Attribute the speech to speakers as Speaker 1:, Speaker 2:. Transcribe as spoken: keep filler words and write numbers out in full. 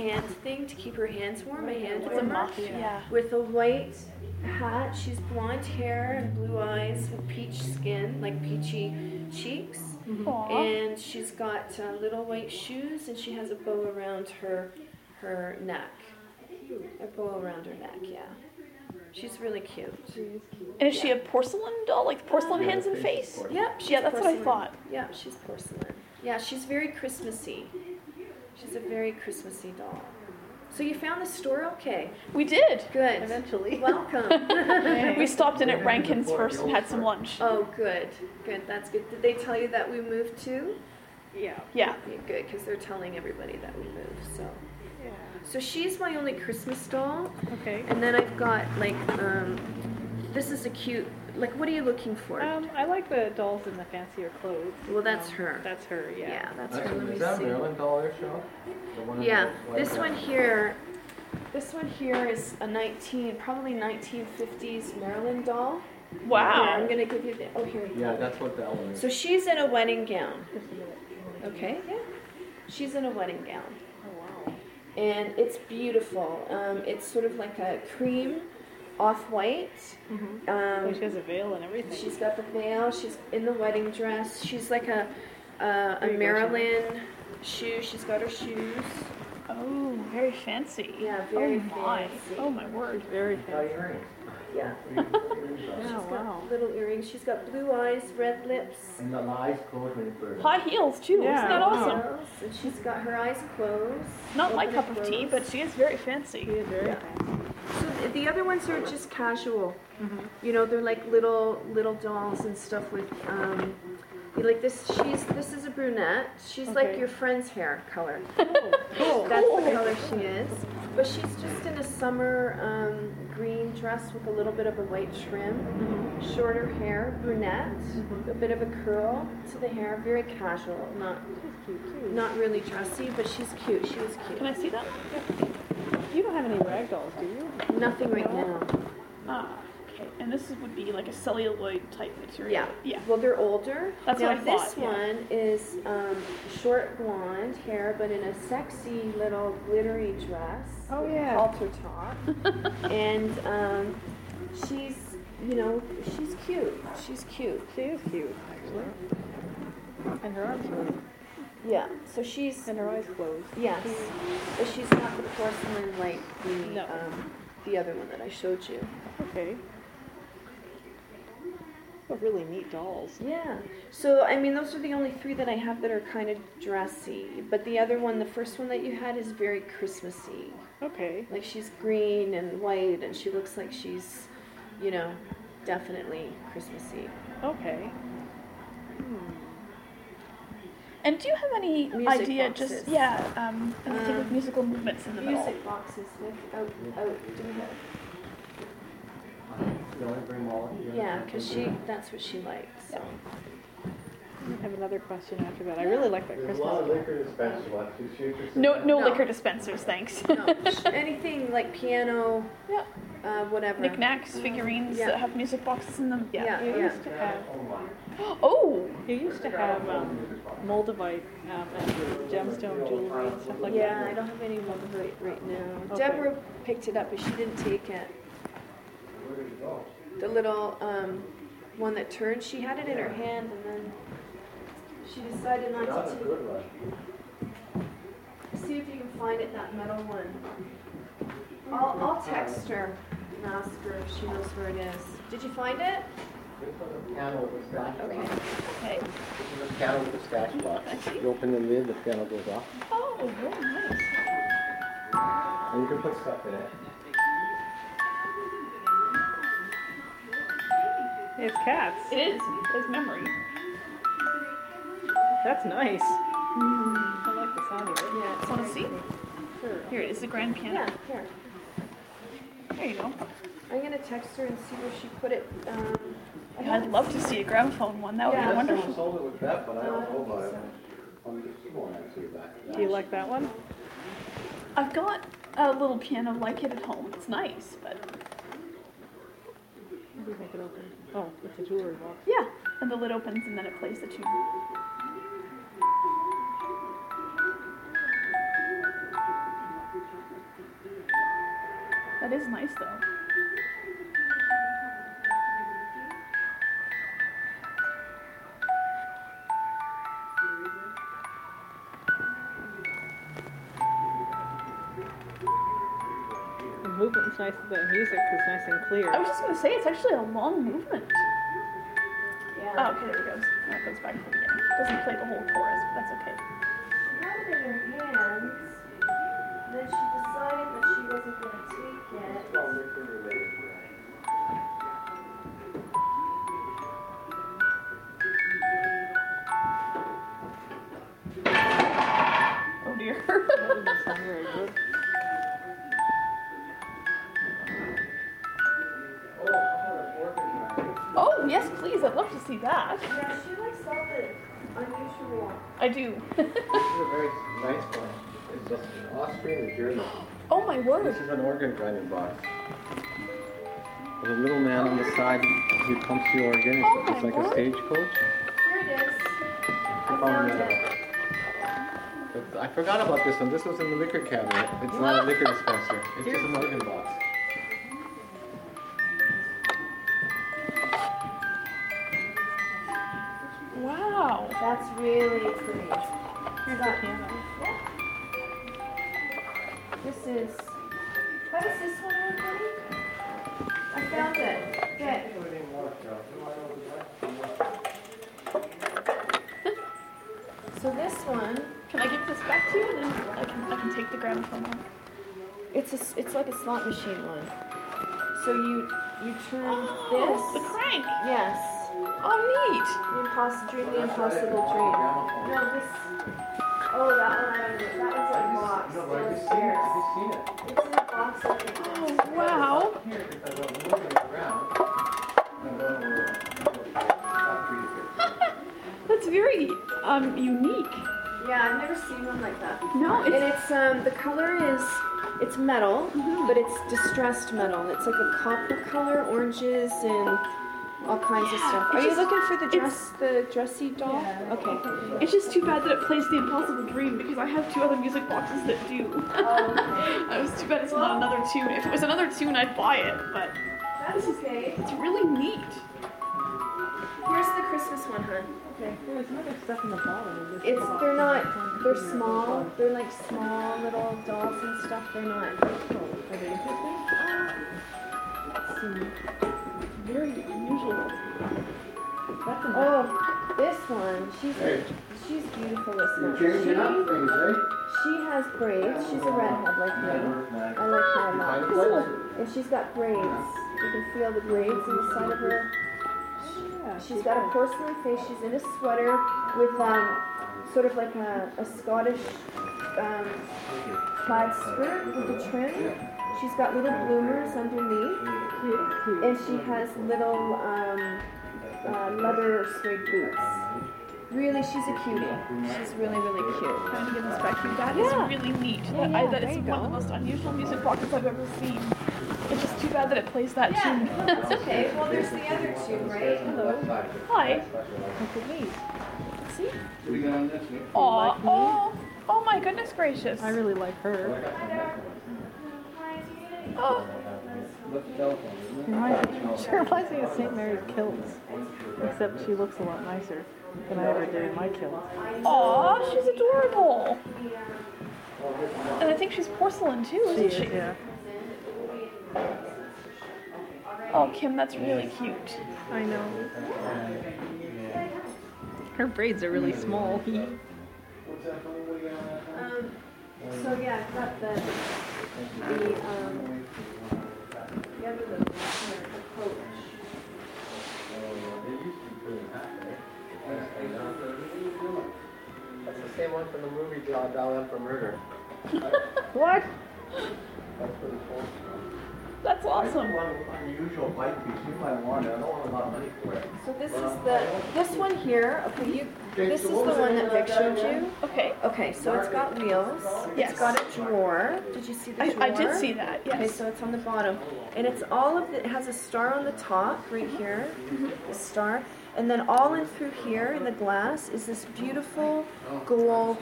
Speaker 1: hand thing to keep her hands warm, a hand
Speaker 2: It's a
Speaker 1: warmer.
Speaker 2: muff, yeah.
Speaker 1: With a white hat. She's blonde hair and blue eyes with peach skin, like peachy cheeks.
Speaker 2: Aww.
Speaker 1: And she's got uh, little white shoes, and she has a bow around her her neck. A bow around her neck, yeah. She's really cute.
Speaker 2: And is she a porcelain doll, like porcelain hands and face?
Speaker 1: Yep. she's
Speaker 2: Yeah, that's what I
Speaker 1: porcelain.
Speaker 2: thought.
Speaker 1: Yeah, she's porcelain. Yeah, she's very Christmassy. She's a very Christmassy doll. So you found the store okay?
Speaker 2: We did.
Speaker 1: Good.
Speaker 3: Eventually.
Speaker 1: Welcome.
Speaker 2: We stopped in at Rankin's first and had some lunch.
Speaker 1: Oh, good. Good. That's good. Did they tell you that we moved too?
Speaker 3: Yeah.
Speaker 2: Yeah.
Speaker 1: Yeah, good, because they're telling everybody that we moved. So,
Speaker 3: Yeah.
Speaker 1: so she's my only Christmas doll,
Speaker 3: Okay.
Speaker 1: and then I've got like um, this is a cute. Like, what are you looking for?
Speaker 3: Um, I like the dolls in the fancier clothes.
Speaker 1: Well, that's
Speaker 3: Um,
Speaker 1: her.
Speaker 3: That's her. Yeah.
Speaker 1: Yeah, that's her.
Speaker 4: Actually,
Speaker 1: Let me
Speaker 4: is that
Speaker 1: see.
Speaker 4: Maryland doll there, Cheryl? The one in
Speaker 1: Yeah,
Speaker 4: the white
Speaker 1: this one
Speaker 4: dress?
Speaker 1: here. This one here is a nineteen, probably nineteen fifties Maryland doll. Here, I'm
Speaker 2: Wow.
Speaker 1: gonna give you the. Oh, here. you go.
Speaker 4: Yeah, that's what that one is.
Speaker 1: So she's in a wedding gown.
Speaker 3: Just a minute.
Speaker 1: Okay. Yeah. She's in a wedding gown.
Speaker 3: Oh wow.
Speaker 1: And it's beautiful. Um, it's sort of like a cream, off-white.
Speaker 3: Mm-hmm. Oh,
Speaker 1: Um,
Speaker 3: she has a veil and everything.
Speaker 1: she's got the veil. She's in the wedding dress. She's like a uh, a
Speaker 3: Very
Speaker 1: Maryland shoe. She's got her shoes.
Speaker 2: Oh, very fancy.
Speaker 1: Yeah, very
Speaker 2: oh my.
Speaker 1: fancy.
Speaker 2: Oh my word.
Speaker 3: Very
Speaker 4: Oh,
Speaker 3: fancy.
Speaker 4: earrings.
Speaker 1: Yeah.
Speaker 3: Oh
Speaker 1: She's got
Speaker 3: wow.
Speaker 1: little earrings. She's got blue eyes, red lips.
Speaker 4: And the eyes closed when you put it
Speaker 2: High heels too.
Speaker 3: Yeah,
Speaker 2: Isn't that
Speaker 3: wow.
Speaker 2: awesome?
Speaker 1: nails, And she's got her eyes closed.
Speaker 2: Not my
Speaker 1: Open
Speaker 2: cup
Speaker 1: and
Speaker 2: of tea,
Speaker 1: closed.
Speaker 2: but she is very
Speaker 3: She
Speaker 2: fancy.
Speaker 3: is very
Speaker 1: Yeah.
Speaker 3: fancy.
Speaker 1: So th- the other ones are just casual.
Speaker 3: Mm-hmm.
Speaker 1: You know, they're like little little dolls and stuff with um like this she's this is a brunette. She's like
Speaker 3: Okay.
Speaker 1: your friend's hair color.
Speaker 3: Cool.
Speaker 1: That's the color she is. But she's just in a summer um, green dress with a little bit of a white trim,
Speaker 3: Mm-hmm.
Speaker 1: shorter hair, brunette, a bit of a curl to the hair, very casual, not
Speaker 3: She's cute too.
Speaker 1: not really dressy, but she's cute. She was
Speaker 2: Can
Speaker 1: cute.
Speaker 2: I see that?
Speaker 3: You don't have any rag dolls, do you?
Speaker 1: Nothing right now.
Speaker 2: Ah, okay. And this is- would be like a celluloid type material.
Speaker 1: Yeah.
Speaker 2: Yeah.
Speaker 1: Well, they're older.
Speaker 2: That's
Speaker 1: now,
Speaker 2: what I thought,
Speaker 1: this
Speaker 2: yeah.
Speaker 1: one is um, short blonde hair, but in a sexy little glittery dress.
Speaker 3: Oh, yeah.
Speaker 1: Halter top. and um, she's, you know, she's cute. She's cute.
Speaker 3: She is cute, actually. And her arms are,
Speaker 1: Yeah. So she's,
Speaker 3: and her eyes closed.
Speaker 1: yes. But she's not the porcelain like the,
Speaker 3: No.
Speaker 1: um, the other one that I showed you.
Speaker 3: Okay. Oh, really neat dolls.
Speaker 1: Yeah. So, I mean, those are the only three that I have that are kind of dressy. But the other one, the first one that you had, is very Christmassy.
Speaker 3: Okay.
Speaker 1: Like, she's green and white, and she looks like she's, you know, definitely Christmassy.
Speaker 3: Okay. Hmm.
Speaker 2: And do you have any
Speaker 1: Music
Speaker 2: idea,
Speaker 1: boxes.
Speaker 2: just, yeah, um, anything with
Speaker 1: Um,
Speaker 2: musical movements in the middle?
Speaker 1: Music boxes, Nick. Out, out. Do we have?
Speaker 4: You want to bring Molly?
Speaker 1: Yeah, because she, that's what she likes. So.
Speaker 3: I have another question after that. I really like that
Speaker 4: There's a lot of
Speaker 3: Christmas.
Speaker 4: liquor dispensers left. Is she interested?
Speaker 2: No, no,
Speaker 1: No.
Speaker 2: liquor dispensers, thanks.
Speaker 1: No, anything like piano,
Speaker 2: Yeah.
Speaker 1: uh, whatever.
Speaker 2: Knickknacks, figurines
Speaker 1: Yeah.
Speaker 2: that have music boxes in them. Yeah.
Speaker 1: Yeah,
Speaker 3: You
Speaker 1: yeah.
Speaker 3: used to have,
Speaker 2: Oh,
Speaker 3: you used to have um, Moldavite um, and gemstone jewelry and stuff like
Speaker 1: Yeah,
Speaker 3: that.
Speaker 1: I don't have any Moldavite right now.
Speaker 3: Okay.
Speaker 1: Deborah picked it up, but she didn't take it. The little um, one that turned, she had it in her hand, and then she decided not
Speaker 4: Not
Speaker 1: to
Speaker 4: a
Speaker 1: take
Speaker 4: good
Speaker 1: it.
Speaker 4: one.
Speaker 1: See if you can find it, that metal one. I'll, I'll text her and ask her if she knows where it is. Did you find it?
Speaker 4: This is a piano with a stash
Speaker 1: Okay.
Speaker 4: box.
Speaker 2: okay.
Speaker 4: This is a piano with a stash box.
Speaker 2: I see.
Speaker 4: You open the lid, the piano goes off.
Speaker 2: Oh, very nice.
Speaker 4: And you can put stuff in it.
Speaker 3: It's cats.
Speaker 2: It is. It's memory.
Speaker 3: That's nice. I like the sound of it.
Speaker 1: Yeah. it's
Speaker 2: Want to
Speaker 1: very
Speaker 2: see?
Speaker 1: pretty.
Speaker 3: Sure.
Speaker 2: Here it is, the grand piano.
Speaker 1: Yeah, here.
Speaker 2: There you go.
Speaker 1: I'm gonna text her and see where she put it. Um, I
Speaker 2: I'd love to see a gramophone one. That would
Speaker 1: Yeah.
Speaker 2: be
Speaker 4: Someone
Speaker 2: wonderful.
Speaker 4: sold it with that, but I
Speaker 1: Uh,
Speaker 4: don't know about
Speaker 1: so.
Speaker 4: it. I'm just going to see that.
Speaker 3: Do you like that one?
Speaker 2: I've got a little piano like it at home. It's nice, but
Speaker 3: Maybe make it open. Oh, it's a jewelry box.
Speaker 2: yeah. And the lid opens and then it plays the tune. That is nice though.
Speaker 3: The movement's nice, the music is nice and clear.
Speaker 2: I was just gonna say it's actually a long movement.
Speaker 1: Yeah.
Speaker 2: Oh, okay, there it goes. Now it goes back to the beginning. Doesn't play the whole chorus, but that's okay.
Speaker 1: She had it in her hands, and then she decided that she wasn't going to take it.
Speaker 2: Oh dear.
Speaker 3: That doesn't sound very good.
Speaker 2: Oh yes, please. I'd love to see that.
Speaker 1: Yeah, she likes all the unusual.
Speaker 2: I do.
Speaker 4: This is a very nice one. It's just an Austrian and German.
Speaker 2: Oh my
Speaker 4: This
Speaker 2: word.
Speaker 4: is an organ grinding box. There's a little man on the side who pumps the organ. It's,
Speaker 2: Oh my
Speaker 4: it's like
Speaker 2: word.
Speaker 4: a stagecoach.
Speaker 1: Here it is. I
Speaker 4: Um,
Speaker 1: found it.
Speaker 4: But I forgot about this one. This was in the liquor cabinet. It's not a liquor dispenser. It's just an organ box.
Speaker 2: Wow.
Speaker 1: That's really pretty.
Speaker 3: Here's the piano.
Speaker 1: This is. How does this one look, honey? I found it. Good. So this one,
Speaker 2: Can I give this back to you and then I can I can take the gramophone off?
Speaker 1: it's a, s- it's like a slot machine one. So you you turn
Speaker 2: Oh, the
Speaker 1: this.
Speaker 2: crank.
Speaker 1: Yes.
Speaker 2: Oh neat.
Speaker 1: The impossible dream, the impossible dream. No, this. Oh, that one I don't know. That one's in a box.
Speaker 4: No, but I've just
Speaker 1: downstairs.
Speaker 4: seen it. I've just seen it.
Speaker 1: It's in a box. I think.
Speaker 2: Oh wow.
Speaker 4: Here, because I was moving it around. And then we'll- I'll treat it.
Speaker 2: That's very um unique.
Speaker 1: Yeah, I've never seen one like that.
Speaker 2: No,
Speaker 1: And
Speaker 2: it's
Speaker 1: it's um the color is it's metal,
Speaker 2: Mhm.
Speaker 1: but it's distressed metal. It's like a copper color, oranges and all kinds of
Speaker 2: Yeah,
Speaker 1: stuff.
Speaker 2: it's
Speaker 1: Are you
Speaker 2: just-
Speaker 1: looking for the
Speaker 2: it's-
Speaker 1: dress, the dressy doll? Okay.
Speaker 2: it's just too bad that it plays the Impossible Dream because I have two other music boxes that do.
Speaker 1: Oh,
Speaker 2: I was too bad it's not another tune. If it was another tune, I'd buy it, but
Speaker 1: that's okay.
Speaker 2: it's really neat.
Speaker 1: Here's the Christmas one, hon. Okay.
Speaker 3: There's other stuff in the bottom of this.
Speaker 1: It's
Speaker 3: box.
Speaker 1: they're not they're small. They're like small little dolls and stuff. They're not.
Speaker 3: Are they interesting?
Speaker 1: Let's see.
Speaker 2: Very unusual.
Speaker 3: That's a
Speaker 1: Oh, this one. She's
Speaker 4: Hey.
Speaker 1: she's beautiful. This one.
Speaker 4: You're changing
Speaker 1: She-
Speaker 4: up things, eh?
Speaker 1: She has braids. She's a redhead like me. I like her a lot. And she's got braids. You can feel the braids inside of her.
Speaker 3: Yeah,
Speaker 1: She's got a porcelain face. She's in a sweater with um, sort of like a, a Scottish um, plaid skirt with a trim. She's got little bloomers underneath. And she has little um, uh, leather suede boots. Really, she's a cutie. She's really, really cute.
Speaker 2: Trying to give this back to you. That is
Speaker 1: Yeah.
Speaker 2: really neat.
Speaker 1: Yeah,
Speaker 2: that, I,
Speaker 1: yeah,
Speaker 2: that
Speaker 1: there
Speaker 2: is
Speaker 1: you
Speaker 2: one of the
Speaker 1: go.
Speaker 2: most unusual music boxes I've ever seen. It's just too bad that it plays that tune.
Speaker 1: That's okay. Well, there's the other two, right?
Speaker 2: Hello. Hi.
Speaker 3: Look at these.
Speaker 2: See?
Speaker 4: We got on this one.
Speaker 2: Aw, oh, oh my goodness gracious.
Speaker 3: I really like her.
Speaker 2: Oh,
Speaker 3: She reminds me of Saint Mary's kilts, except she looks a lot nicer than I ever did in my kilt.
Speaker 2: aw, she's adorable. And I think she's porcelain too, isn't she?
Speaker 3: Yeah,
Speaker 2: Oh, Kim, that's really cute.
Speaker 3: I know. Her braids are really small.
Speaker 1: Um, so yeah, I've got the the um the other little one, the coach.
Speaker 4: That's the same one from the movie John Dial for Murder.
Speaker 3: What?
Speaker 4: That's pretty cool.
Speaker 2: That's awesome.
Speaker 4: One unusual bike piece. You might want it. I don't want a lot of money for it.
Speaker 1: So this is the this one here. Okay, you. This is the one that Vic showed you.
Speaker 2: Okay.
Speaker 1: Okay, so it's got wheels.
Speaker 2: Yes.
Speaker 1: It's got a drawer. Did you see the
Speaker 2: I,
Speaker 1: drawer?
Speaker 2: I did see that,
Speaker 1: Okay,
Speaker 2: yes.
Speaker 1: so it's on the bottom, and it's all of the, it has a star on the top right here, a star, and then all in through here in the glass is this beautiful gold